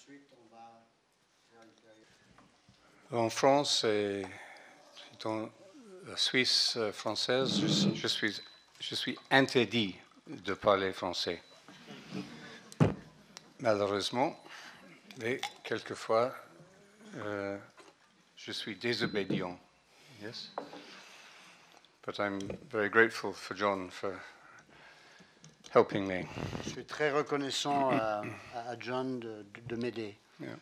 En France et dans la Suisse française, je suis interdit de parler français. Malheureusement, mais quelquefois, je suis désobéissant. Yes? But I'm very grateful for John for helping me. Je suis très reconnaissant à John de m'aider. Yeah.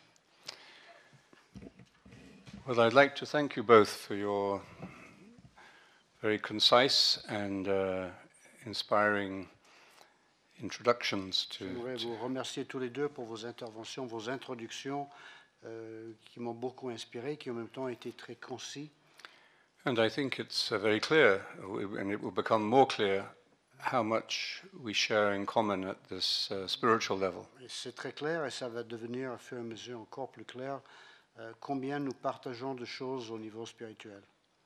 Well, I'd like to thank you both for your very concise and inspiring introductions to. J'aimerais vous remercier tous les deux pour vos interventions, vos introductions qui m'ont beaucoup inspiré, qui en même temps étaient très concis. And I think it's very clear, and it will become more clear, how much we share in common at this spiritual level. C'est très clair et ça va devenir, à fur et à mesure, encore plus clair combien nous partageons de choses au niveau spirituel.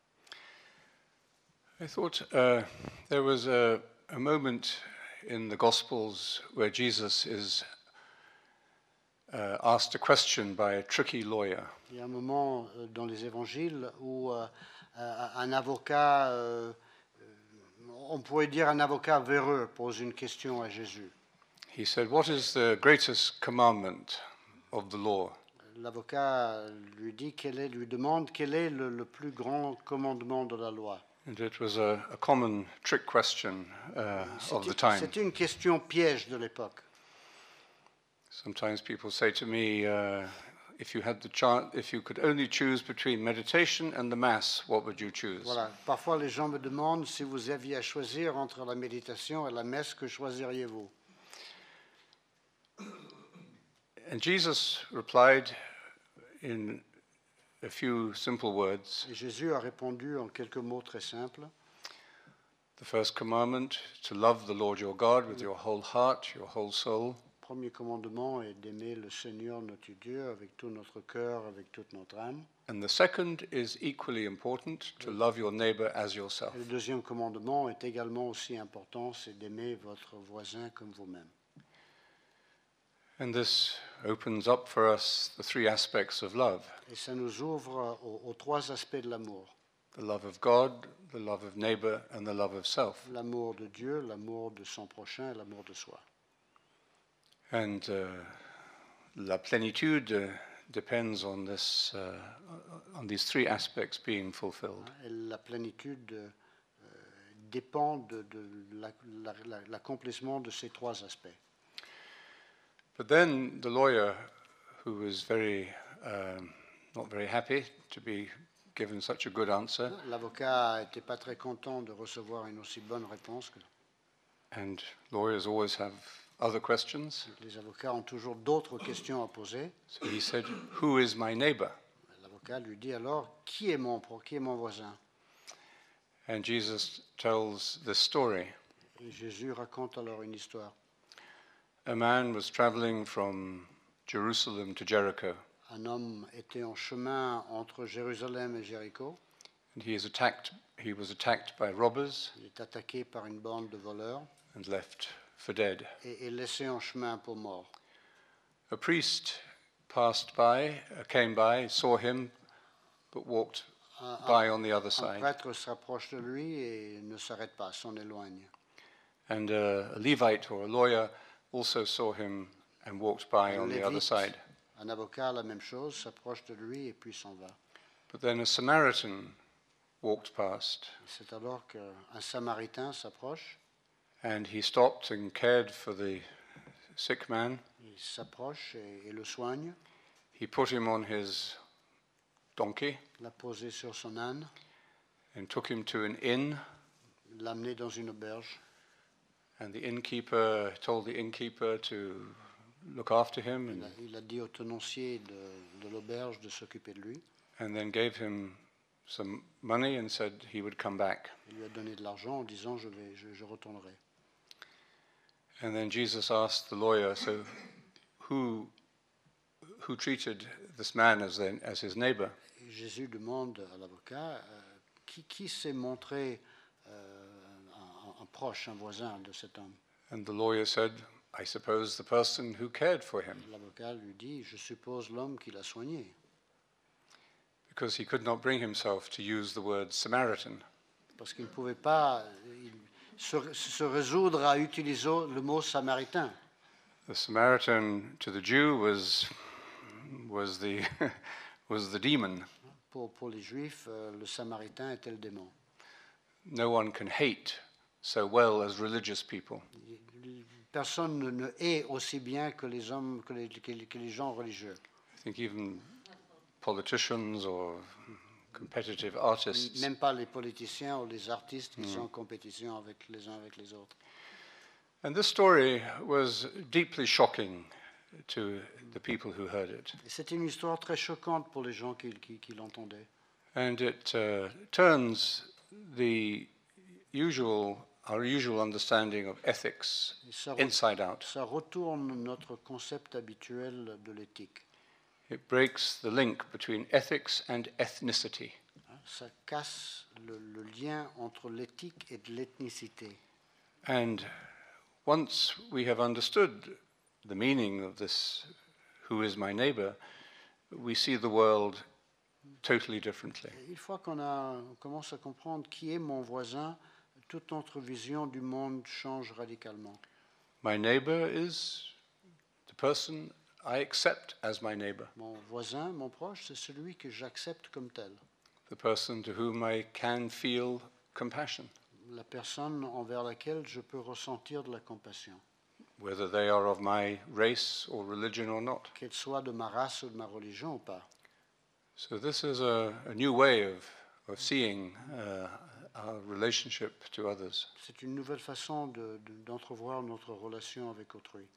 I thought there was a moment in the Gospels where Jesus is asked a question by a tricky lawyer. Il y a un moment dans les évangiles où un avocat, on pourrait dire un avocat véreux, pose une question à Jésus. He said, "What is the greatest commandment of the law?" L'avocat lui demande quel est le plus grand commandement de la loi. And it was a common trick question of the time. C'était une question piège de l'époque. Sometimes people say to me, if you could only choose between meditation and the mass, what would you choose? Voilà. Parfois, les gens me demandent si vous aviez à choisir entre la méditation et la messe, que choisiriez-vous? And Jesus replied in a few simple words. Et Jésus a répondu en quelques mots très simples. The first commandment, to love the Lord your God with your whole heart, your whole soul. Le premier commandement est d'aimer le Seigneur notre Dieu avec tout notre cœur, avec toute notre âme. And the second is equally important, to love your neighbor as yourself. Et le deuxième commandement est également aussi important, c'est d'aimer votre voisin comme vous-même. And this opens up for us the three aspects of love. Et ça nous ouvre aux trois aspects de l'amour. The love of God, the love of neighbor, and the love of self. L'amour de Dieu, l'amour de son prochain et l'amour de soi. And la plénitude depends on on these three aspects being fulfilled. Et la plénitude dépend de l'accomplissement de ces trois aspects. But then the lawyer, who was not very happy to be given such a good answer, L'avocat n'était pas très content de recevoir une aussi bonne réponse. And lawyers always have other questions. Les avocats ont toujours d'autres questions à poser. So he said, "Who is my neighbor?" L'avocat lui dit alors, qui est mon voisin? And Jesus tells this story. Et Jésus raconte alors une histoire. A man was traveling from Jerusalem to Jericho. Un homme était en chemin entre Jérusalem et Jéricho. And he was attacked by robbers. Il est attaqué par une bande de voleurs. And left for dead. Et laissé en chemin pour mort. A priest came by, saw him, but walked by on the other side. Un prêtre s'approche de lui et ne s'arrête pas, s'en éloigne. And a Levite or a lawyer also saw him and walked by on the other side. Un avocat, la même chose, s'approche de lui et puis s'en va. But then a Samaritan walked past. C'est alors qu'un Samaritain s'approche. And he stopped and cared for the sick man. Il s'approche et le soigne. He put him on his donkey. L'a posé sur son âne. And took him to an inn. L'a amené dans une auberge. And the innkeeper told the innkeeper to look after him. Il a dit au tenancier de l'auberge de s'occuper de lui. And then gave him some money and said he would come back. Il lui a donné de l'argent en disant je retournerai. And then Jesus asked the lawyer, so who treated this man as his neighbor? Et Jésus demande à l'avocat qui s'est montré un proche, un voisin de cet homme. And the lawyer said, I suppose the person who cared for him, L'avocat lui dit, je suppose l'homme qui l'a soigné, because he could not bring himself to use the word Samaritan. parce qu'il ne pouvait pas se résoudre à utiliser le mot samaritain. The Samaritan to the Jew was the was the demon. Pour les Juifs, le samaritain était le démon. No one can hate so well as religious people. Personne ne hait aussi bien que les hommes, que les gens religieux. I think even politicians or competitive artists Même pas les politiciens ou les artistes qui sont en compétition avec les uns avec les autres. And this story was deeply shocking to the people who heard it. Et c'était une histoire très choquante pour les gens qui l'entendaient. And it turns our usual understanding of ethics Et ça, inside out. ça retourne notre concept habituel de l'éthique. It breaks the link between ethics and ethnicity. Ça casse le lien entre l'éthique et de l'ethnicité. And once we have understood the meaning of this, who is my neighbor, we see the world totally differently. Et une fois on commence à comprendre qui est mon voisin, toute notre vision du monde change radicalement. My neighbor is the person I accept as my neighbor, Mon voisin, mon proche, c'est celui que j'accepte comme tel. the person to whom I can feel compassion, La personne envers laquelle je peux ressentir de la compassion, whether they are of my race or religion or not. qu'elle soit de ma race ou de ma religion ou pas. So this is a new way of seeing our relationship to others. C'est une nouvelle façon d'entrevoir notre relation avec autrui.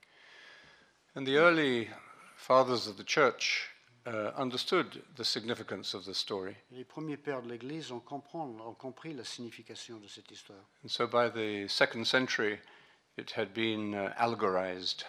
And the early fathers of the church understood the significance of this story. Les premiers pères de l'Église ont compris la signification de cette histoire. And so by the 2nd century, it had been allegorized.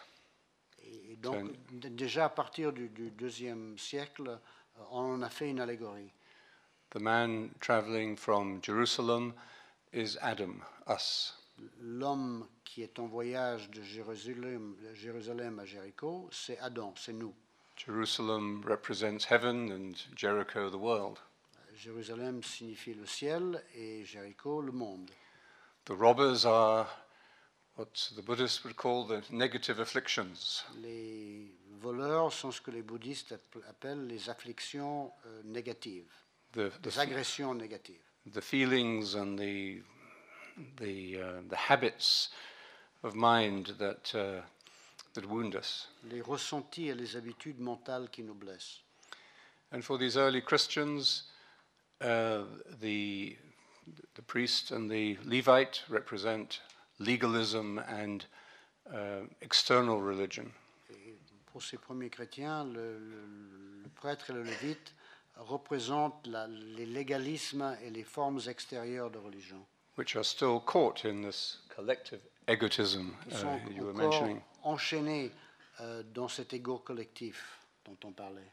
Et donc, déjà à partir du deuxième siècle, on en a fait une allégorie. The man traveling from Jerusalem is Adam, us. L'homme qui est en voyage de Jérusalem à Jéricho, c'est Adam, c'est nous. Jerusalem represents heaven and Jericho the world. Jérusalem signifie le ciel et Jéricho le monde. The robbers are what the Buddhists would call the negative afflictions. Les voleurs sont ce que les bouddhistes appellent les afflictions négatives, les agressions négatives. The feelings and the habits of mind that wound us. Les ressentis et les habitudes mentales qui nous blessent. And for these early Christians, the priest and the Levite represent legalism and external religion. Et pour ces premiers chrétiens, le prêtre et le lévite représentent les légalismes et les formes extérieures de religion. Which are still caught in this collective egotism you were mentioning. Enchaînés dans cet ego collectif dont on parlait.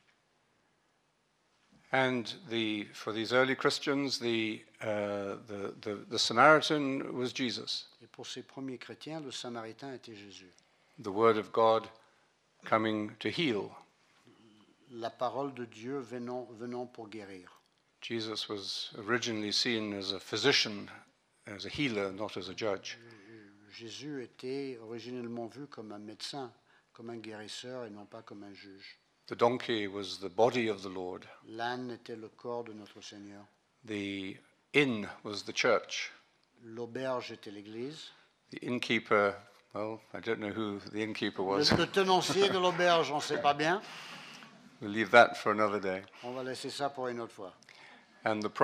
And for these early Christians, the Samaritan was Jesus. Et pour ces premiers chrétiens, le Samaritain était Jésus. The Word of God coming to heal. La parole de Dieu venant pour guérir. Jesus was originally seen as a physician, as a healer, not as a judge. Jésus était originellement vu comme un médecin, comme un guérisseur et non pas comme un juge. The donkey was the body of the Lord. L'âne était le corps de notre Seigneur. The inn was the church. L'auberge était l'Église. The innkeeper, well, I don't know who the innkeeper was. Le tenancier de l'auberge, on ne sait pas bien. We'll leave that for another day. On va laisser ça pour une autre fois. And the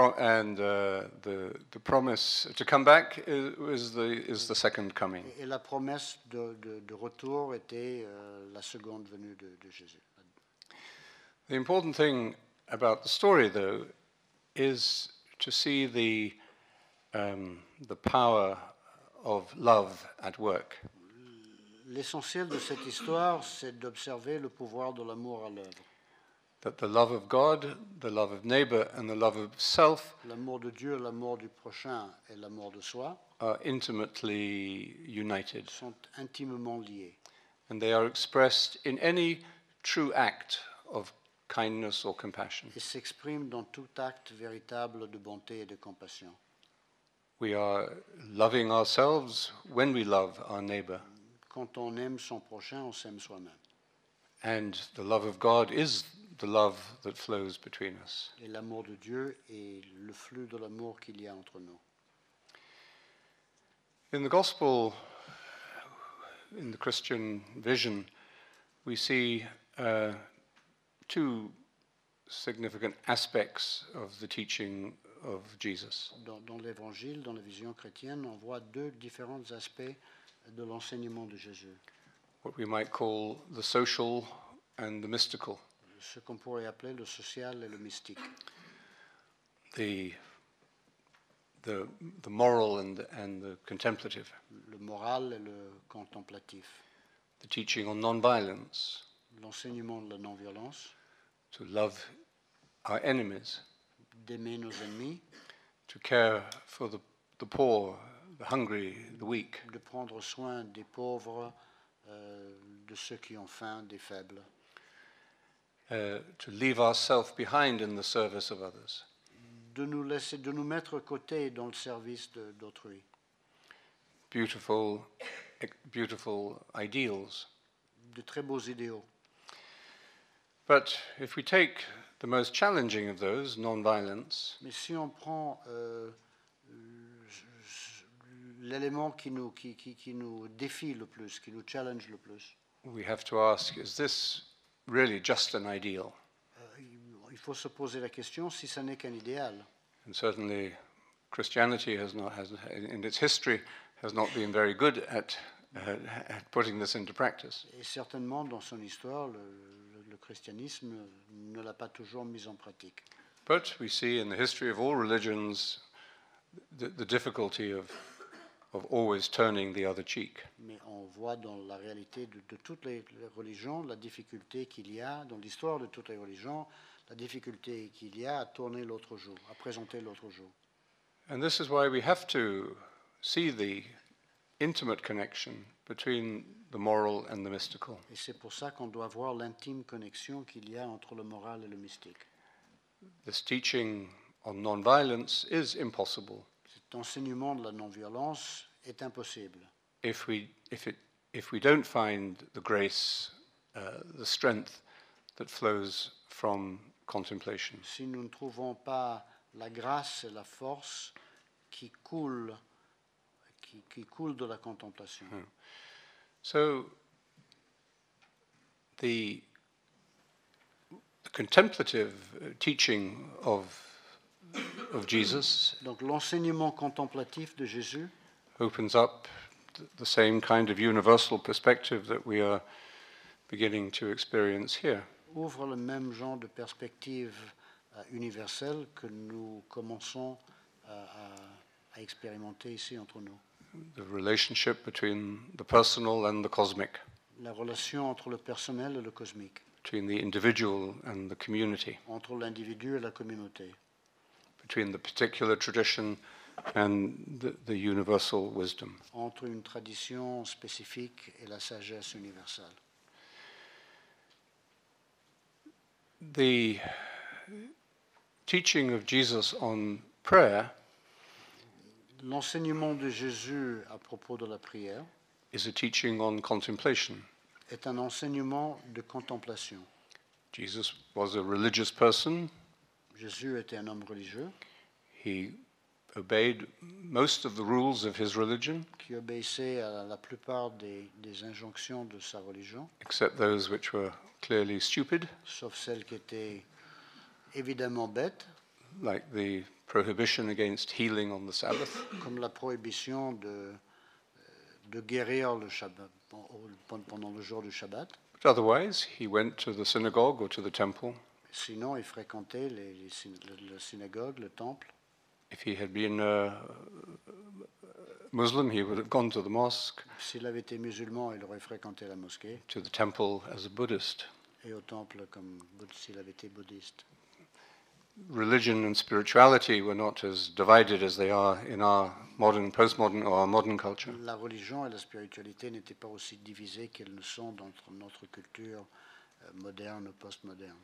promise to come back is the second coming. Et la promesse de retour était la seconde venue de Jésus. The important thing about the story, though, is to see the power of love at work. L'essentiel de cette histoire, c'est d'observer le pouvoir de l'amour à l'œuvre. that the love of God, the love of neighbor, and the love of self L'amour de Dieu, l'amour du prochain et l'amour de soi are intimately united, sont intimement liés. and they are expressed in any true act of kindness or compassion. Et s'expriment dans tout acte véritable de bonté et de compassion. We are loving ourselves when we love our neighbor, Quand on aime son prochain, on s'aime soi-même. and the love of God is the love that flows between us. Et l'amour de Dieu est le flux de l'amour qu'il y a entre nous. In the gospel, in the Christian vision, we see two significant aspects of the teaching of Jesus. Dans l'Évangile, dans la vision chrétienne, on voit deux différents aspects de l'enseignement de Jésus. What we might call the social and the mystical, Ce qu'on pourrait appeler le social et le mystique. the moral and the contemplative, Le moral et le contemplatif. the teaching on non-violence, L'enseignement de la non-violence, to love our enemies, d'aimer nos ennemis, to care for the poor, the hungry, the weak, de prendre soin des pauvres, de ceux qui ont faim, des faibles, to leave ourselves behind in the service of others. de nous mettre côté dans le service d'autrui. Beautiful ideals. De très beaux idéaux. But if we take the most challenging of those, non-violence, Mais si on prend l'élément qui nous défie le plus, qui nous challenge le plus, we have to ask, is this really just an ideal? il faut se poser la question si ça n'est qu'un idéal. And certainly Christianity in its history has not been very good at putting this into practice. Et certainement, dans son histoire, le christianisme ne l'a pas toujours mis en pratique. But we see in the history of all religions the difficulty of always turning the other cheek. Mais on voit dans la réalité de toutes les religions la difficulté qu'il y a, dans l'histoire de toutes les religions, la difficulté qu'il y a à tourner l'autre jour, à présenter l'autre jour. And this is why we have to see the intimate connection between the moral and the mystical. Et c'est pour ça qu'on doit voir l'intime connexion qu'il y a entre le moral et le mystique. This teaching on non-violence is impossible Cet enseignement de la non-violence est impossible if we don't find the grace, the strength that flows from contemplation. si nous ne trouvons pas la grâce et la force qui coulent de la contemplation. So the contemplative teaching of Jesus Donc l'enseignement contemplatif de Jésus opens up the same kind of universal perspective that we are beginning to experience here. ouvre le même genre de perspective universelle que nous commençons à expérimenter ici entre nous. The relationship between the personal and the cosmic, La relation entre le personnel et le cosmique, between the individual and the community, entre l'individu et la communauté, between the particular tradition and the universal wisdom. entre une tradition spécifique et la sagesse universelle. The teaching of Jesus on prayer L'enseignement de Jésus à propos de la prière is a teaching on contemplation. est un enseignement de contemplation. Jesus was a religious person. Jésus était un homme religieux He obeyed most of the rules of his religion, qui obéissait à la plupart des injonctions de sa religion, except those which were clearly stupid, sauf celles qui étaient évidemment bêtes, like the prohibition against healing on the Sabbath, comme la prohibition de guérir le Shabbat, pendant le jour du Shabbat. but otherwise he went to the synagogue or to the temple. Sinon, il fréquentait la synagogue, le temple. If he had been a Muslim, he would have gone to the mosque, S'il avait été musulman, il aurait fréquenté la mosquée to the temple as a Buddhist. et au temple comme s'il avait été bouddhiste. Religion and spirituality were not as divided as they are in our modern, postmodern, or our modern culture. La religion et la spiritualité n'étaient pas aussi divisées qu'elles ne sont dans notre culture moderne ou postmoderne.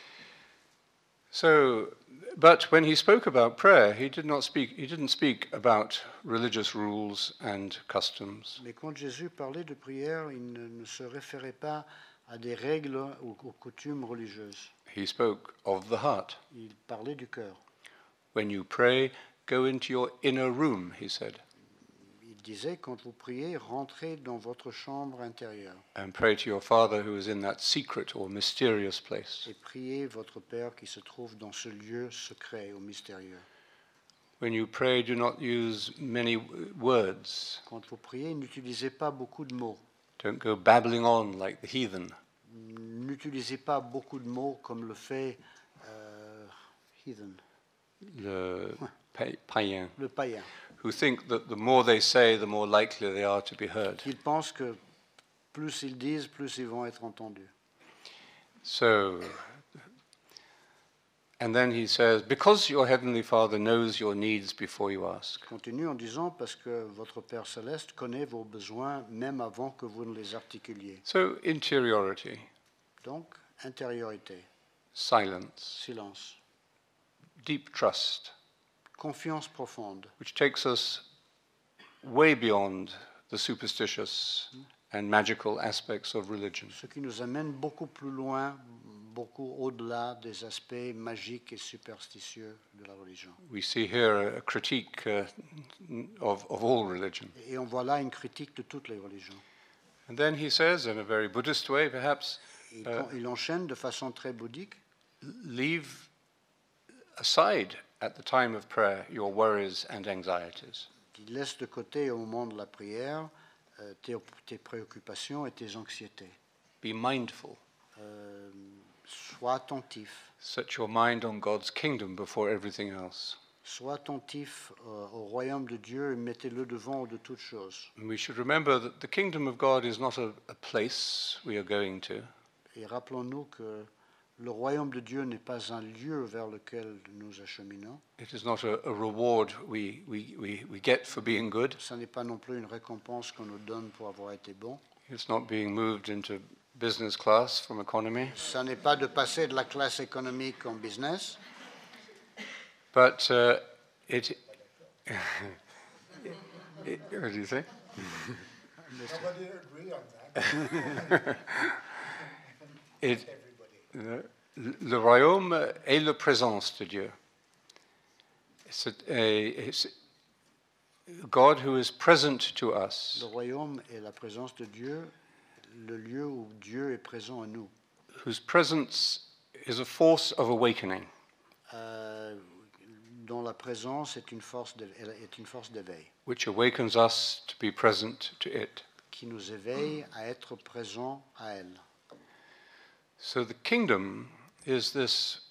So, but when he spoke about prayer, he didn't speak about religious rules and customs. Mais quand Jésus parlait de prière, il ne se référait pas à des règles ou aux coutumes religieuses. He spoke of the heart. Il parlait du cœur. When you pray, go into your inner room, he said, Il disait, quand vous priez, rentrez dans votre chambre intérieure and pray to your Father who is in that secret or mysterious place. et priez votre Père qui se trouve dans ce lieu secret ou mystérieux. When you pray, do not use many words. Quand vous priez, n'utilisez pas beaucoup de mots. Don't go babbling on like the heathen. N'utilisez pas beaucoup de mots comme le fait heathen, Le païen, le païen. who think that the more they say, the more likely they are to be heard. Ils pensent que plus ils disent, plus ils vont être entendus. So, and then he says, because your heavenly Father knows your needs before you ask. Continue en disant parce que votre Père céleste connaît vos besoins même avant que vous ne les articuliez. So, interiority, Donc, intériorité, silence, silence, deep trust, confiance profonde, which takes us way beyond the superstitious and magical aspects of religion. ce qui nous amène beaucoup plus loin, beaucoup au-delà des aspects magiques et superstitieux de la religion. We see here a critique of all religion. Et on voit là une critique de toutes les religions. And then he says, in a very Buddhist way perhaps, Et il enchaîne de façon très bouddhique, leave aside at the time of prayer your worries and anxieties. il laisse de côté au moment de la prière tes préoccupations et tes anxiétés. Be mindful. Sois attentif. Set your mind on God's kingdom before everything else. Sois attentif au royaume de Dieu et mettez-le devant de toutes choses. And we should remember that the kingdom of God is not a place we are going to. Et rappelons-nous que le royaume de Dieu n'est pas un lieu vers lequel nous acheminons. It is not a reward we get for being good. Ce n'est pas non plus une récompense qu'on nous donne pour avoir été bon. It's not being moved into business class from economy. Ce n'est pas de passer de la classe économique en business. But it what do you say? Nobody agree on that. It, le royaume est la présence de Dieu. It's God who is present to us, Le royaume est la présence de Dieu, le lieu où Dieu est présent en nous, whose presence is a force of awakening. dont la présence est une force d'éveil, Which awakens us to be present to it. qui nous éveille à être présents à elle. So the kingdom is this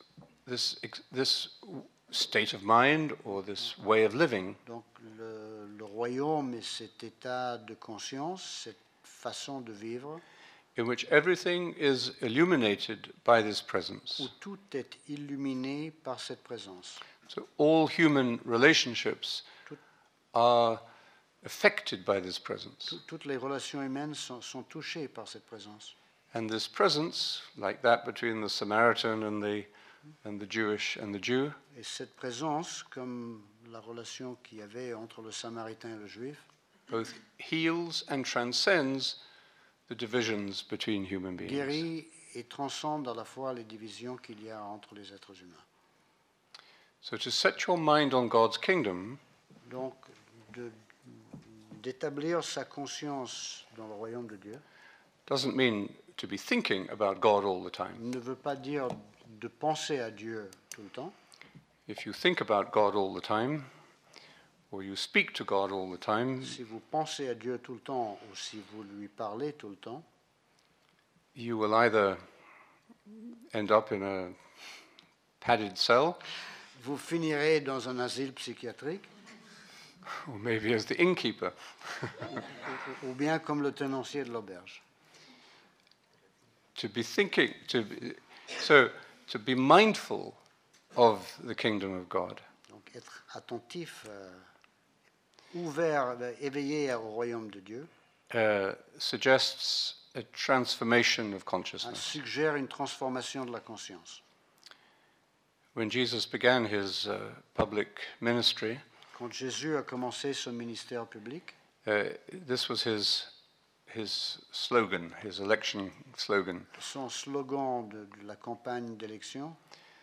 state of mind or this way of living Donc le royaume est cet état de conscience, cette façon de vivre, in which everything is illuminated by this presence. où tout est illuminé par cette présence. So all human relationships are affected by this presence. Toutes les relations humaines sont touchées par cette présence. And this presence, like that between the Samaritan and the Jewish and the Jew, Et cette présence, comme la relation qu'il y avait entre le Samaritain et le Juif, both heals and transcends the divisions between human beings. guérit et transcende à la fois les divisions qu'il y a entre les êtres humains. So to set your mind on God's kingdom Donc, d'établir sa conscience dans le royaume de Dieu doesn't mean to be thinking about God all the time. ne veut pas dire de penser à Dieu tout le temps. If you think about God all the time, or you speak to God all the time, Si vous pensez à Dieu tout le temps ou si vous lui parlez tout le temps, you will either end up in a padded cell, vous finirez dans un asile psychiatrique or maybe as the innkeeper. ou bien comme le tenancier de l'auberge. to be thinking, to be mindful of the kingdom of God. Donc être attentif, ouvert, éveillé au royaume de Dieu, Suggests a transformation of consciousness. suggère une transformation de la conscience. When Jesus began his public ministry, Quand Jésus a commencé son ministère public, this was his slogan, his election slogan. son slogan de la campagne d'élection,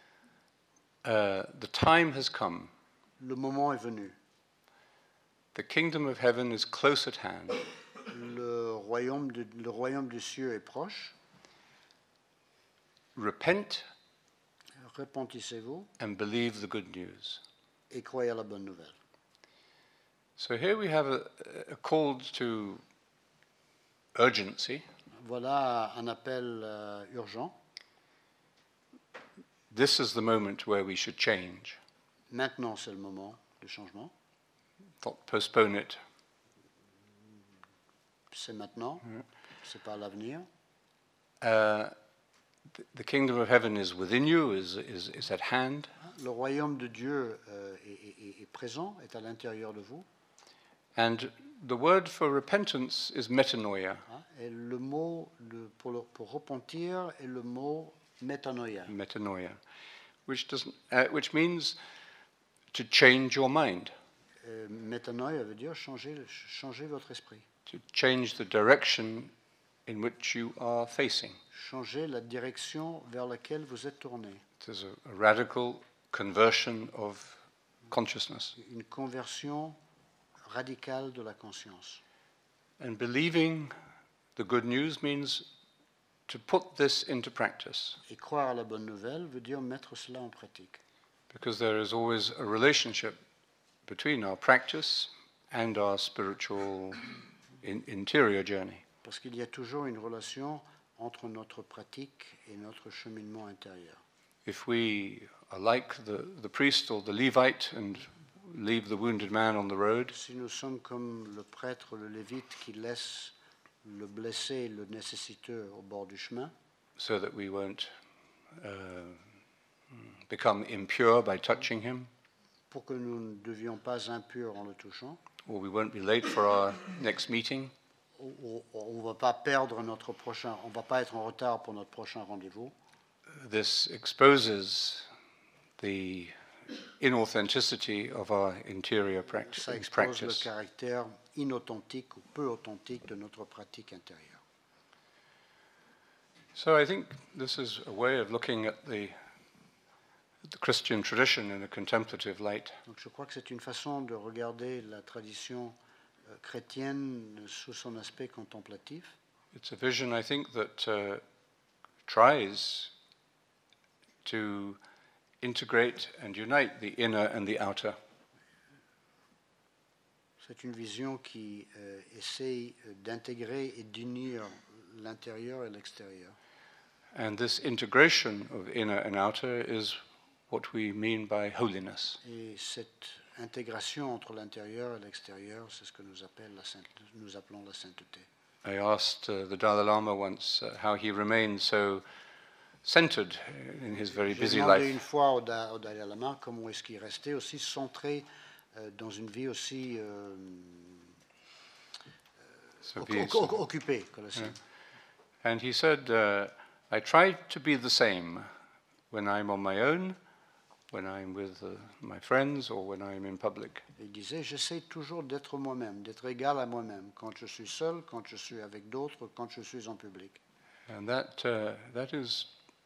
The time has come. le moment est venu. The kingdom of heaven is close at hand. Le royaume des cieux est proche. Repent Repentissez-vous and believe the good news. et croyez à la bonne nouvelle. So here we have a call to urgency. Voilà un appel urgent. This is the moment where we should change, Maintenant, c'est le moment du changement. not postpone it. C'est maintenant, c'est pas l'avenir. The kingdom of heaven is within you, is at hand. Le royaume de Dieu est présent, est à l'intérieur de vous. And the word for repentance is metanoia. Et le mot pour repentir est le mot métanoïa. Metanoia, which means to change your mind, Métanoïa veut dire changer votre esprit, to change the direction in which you are facing. changer la direction vers laquelle vous êtes tourné. It is a radical conversion of consciousness. Une conversion radicale de la conscience. And believing the good news means to put this into practice, Et croire à la bonne nouvelle veut dire mettre cela en pratique. because there is always a relationship between our practice and our spiritual interior journey. Parce qu'il y a toujours une relation entre notre pratique et notre cheminement intérieur. If we are like the priest or the Levite and leave the wounded man on the road, Si nous sommes comme le prêtre, le lévite qui laisse le blessé, le nécessiteux au bord du chemin, so that we won't become impure by touching him, pour que nous ne devions pas impurs en le touchant, or we won't be late for our next meeting, on ne va pas perdre notre prochain, on ne va pas être en retard pour notre prochain rendez-vous. this exposes the inauthenticity of our interior Ça expose le practice. caractère inauthentique ou peu authentique de notre pratique intérieure. So I think this is a way of looking at the Christian tradition in a contemplative light. Donc je crois que c'est une façon de regarder la tradition chrétienne sous son aspect contemplatif. It's a vision, I think, that tries to integrate and unite the inner and the outer. C'est une vision qui essaye d'intégrer et d'unir l'intérieur et l'extérieur. And this integration of inner and outer is what we mean by holiness. Et cette intégration entre l'intérieur et l'extérieur, c'est ce que nous appelons la sainteté. I asked the Dalai Lama once how he remained so centered in his very J'ai busy demandé life. une fois au Dalai Lama comment est-ce qu'il restait aussi centré dans une vie aussi So he's- occupée que la sienne. And he said, I try to be the same when I'm on my own, when I'm with my friends, or when I'm in public. Il disait, j'essaie toujours d'être moi-même, d'être égal à moi-même, quand je suis seul, quand je suis avec d'autres, quand je suis en public. And that is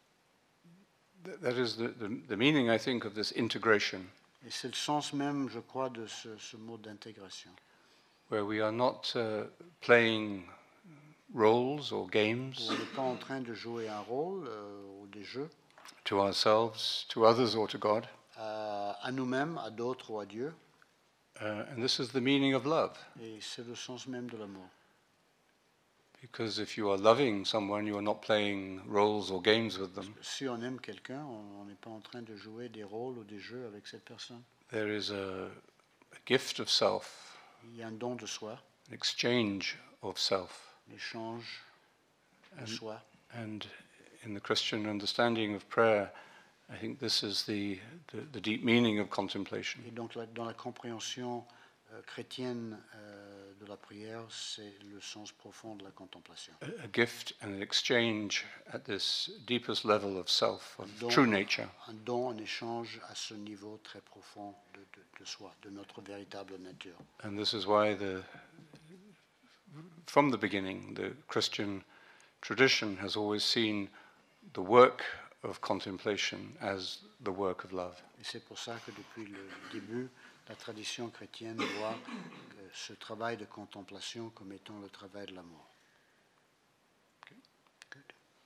the meaning, I think, of this integration, Et c'est le sens même, je crois, de ce mot d'intégration. where we are not playing roles or games On n'est pas en train de jouer un rôle ou des jeux to ourselves, to others, or to God. à nous-mêmes, à d'autres ou à Dieu. And this is the meaning of love. Et c'est le sens même de l'amour. Because if you are loving someone, you are not playing roles or games with them. Si on aime quelqu'un, on n'est pas en train de jouer des rôles ou des jeux avec cette personne. There is a gift of self, Il y a un don de soi, an exchange of self. l'échange de soi. And in the Christian understanding of prayer, I think this is the deep meaning of contemplation. Et donc dans la compréhension chrétienne de la prière, c'est le sens profond de la contemplation. A gift and an exchange at this deepest level of self, of Donc, true nature. Un don, un échange à ce niveau très profond de soi, de notre véritable nature. And this is why from the beginning, the Christian tradition has always seen the work of contemplation as the work of love. Et c'est pour ça que depuis le début, la tradition chrétienne voit ce travail de contemplation comme étant le travail de l'amour. Okay. Good.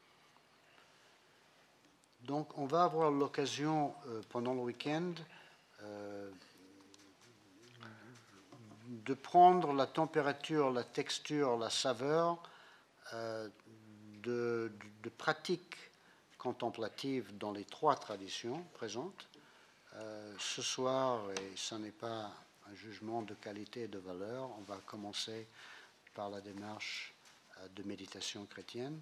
Donc, on va avoir l'occasion pendant le week-end de prendre la température, la texture, la saveur de pratiques contemplatives dans les trois traditions présentes. Ce soir, et ce n'est pas un jugement de qualité et de valeur, on va commencer par la démarche de méditation chrétienne,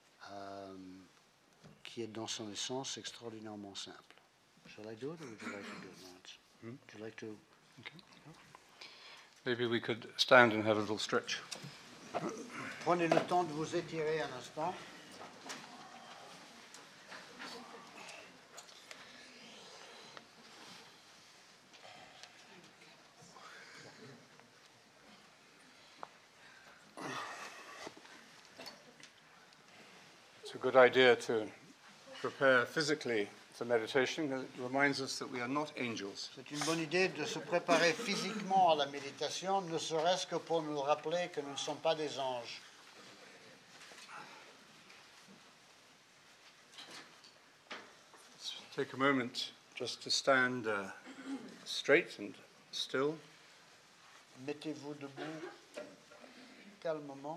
qui est dans son essence extraordinairement simple. Shall I do it or would you like to do it, Lawrence? Would you like to... Okay. Maybe we could stand and have a little stretch. Prenez le temps de vous étirer un instant. It's a good idea to prepare physically for meditation. It reminds us that we are not angels. C'est une bonne idée de se préparer physiquement à la méditation, ne serait-ce que pour nous rappeler que nous ne sommes pas des anges. Let's take a moment just to stand straight and still. Mettez-vous debout calmement.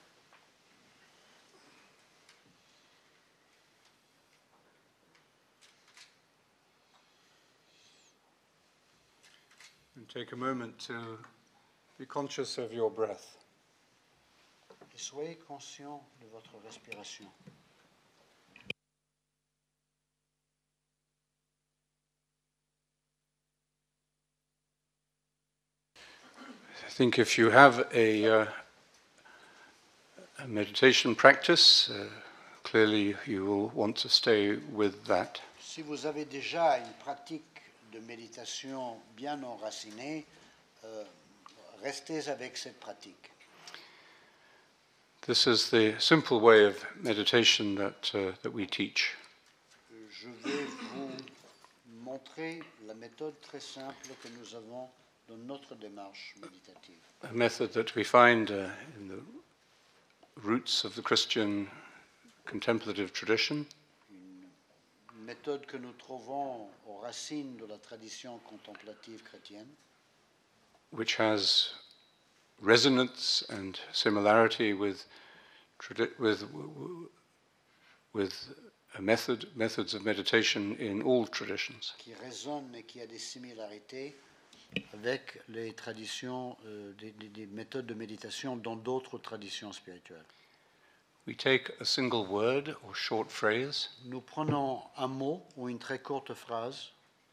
And take a moment to be conscious of your breath. Et soyez conscient de votre respiration. I think if you have a meditation practice, clearly you will want to stay with that. Si vous avez déjà une pratique de méditation bien enracinée, restez avec cette pratique. This is the simple way of meditation that we teach. Je vais vous montrer la méthode très simple que nous avons dans notre démarche méditative. A method that we find in the roots of the Christian contemplative tradition. Une méthode que nous trouvons aux racines de la tradition contemplative chrétienne. Which has resonance and similarity with methods of meditation in all traditions. Qui résonne et qui a des similarités avec les traditions, des méthodes de méditation dans d'autres traditions spirituelles. We take a single word or short phrase. Nous prenons un mot ou une très courte phrase.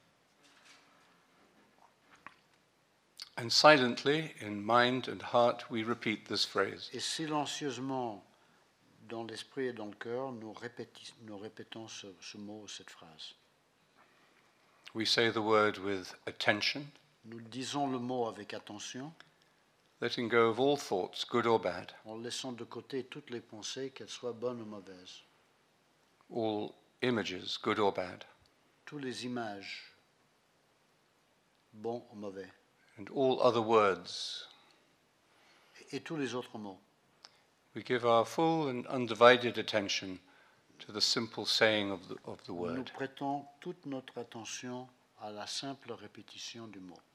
And silently, in mind and heart, we repeat this phrase. Et silencieusement, dans l'esprit et dans le cœur, nous répétons ce mot, cette phrase. We say the word with attention. Nous disons le mot avec attention, Letting go of all thoughts, good or bad. en laissant de côté toutes les pensées, qu'elles soient bonnes ou mauvaises. All images, good or bad. Toutes les images, bons ou mauvais. And all other words. Et tous les autres mots. We give our full and undivided attention to the simple saying of the Nous word. prêtons toute notre attention à la simple répétition du mot.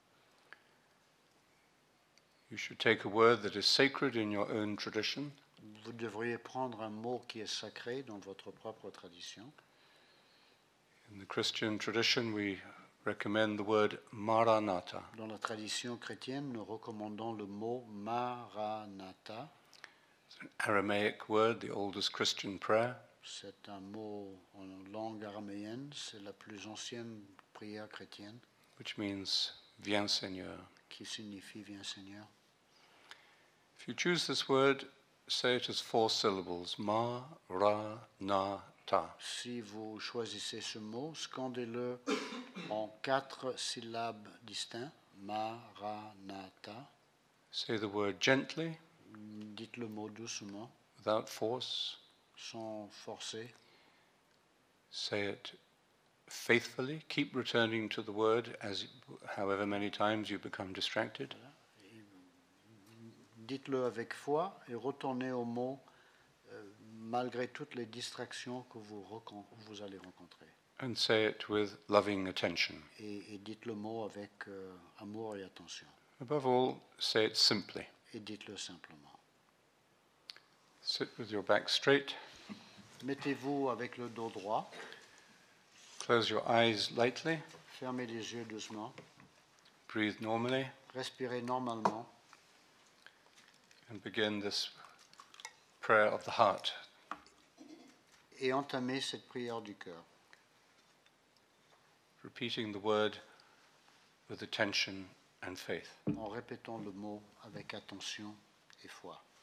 You should take a word that is sacred in your own tradition. Vous devriez prendre un mot qui est sacré dans votre propre tradition. In the Christian tradition, we recommend the word Maranatha. Dans la tradition chrétienne, nous recommandons le mot Maranatha. It's an Aramaic word, the oldest Christian prayer. C'est un mot en langue araméenne, c'est la plus ancienne prière chrétienne Which means, Viens Seigneur. qui signifie Viens Seigneur. If you choose this word, say it as 4 syllables. Ma, ra, na, ta. Si vous choisissez ce mot, scandez-le en 4 syllabes distinctes. Ma, ra, na, ta. Say the word gently, Dites le mot doucement, without force. sans forcer. Say it faithfully. Keep returning to the word however many times you become distracted. Dites-le avec foi et retournez au mot malgré toutes les distractions que vous allez rencontrer. And say it with loving attention. Et dites le mot avec amour et attention. Above all, say it simply. Et dites-le simplement. Sit with your back straight. Mettez-vous avec le dos droit. Close your eyes lightly. Fermez les yeux doucement. Breathe normally. Respirez normalement. And begin this prayer of the heart. Et entamez cette prière du cœur. Repeating the word with attention and faith. En répétant le mot avec attention et foi.